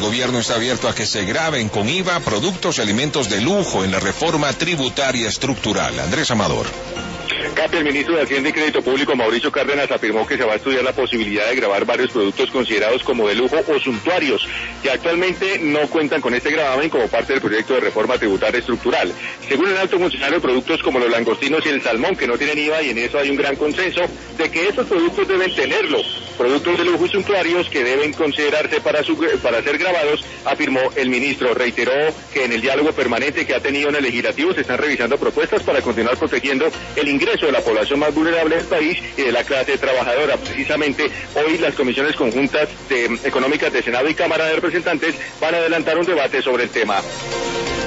El gobierno está abierto a que se graven con IVA productos y alimentos de lujo en la reforma tributaria estructural. Andrés Amador. Capi, el ministro de Hacienda y Crédito Público, Mauricio Cárdenas, afirmó que se va a estudiar la posibilidad de gravar varios productos considerados como de lujo o suntuarios, que actualmente no cuentan con este gravamen como parte del proyecto de reforma tributaria estructural. Según el alto funcionario, productos como los langostinos y el salmón, que no tienen IVA, y en eso hay un gran consenso, de que estos productos deben tenerlo. Productos de lujo y suntuarios que deben considerarse para ser grabados, afirmó el ministro. Reiteró que en el diálogo permanente que ha tenido en el legislativo se están revisando propuestas para continuar protegiendo el ingreso de la población más vulnerable del país y de la clase trabajadora. Precisamente hoy las comisiones conjuntas económicas de Senado y Cámara de Representantes van a adelantar un debate sobre el tema.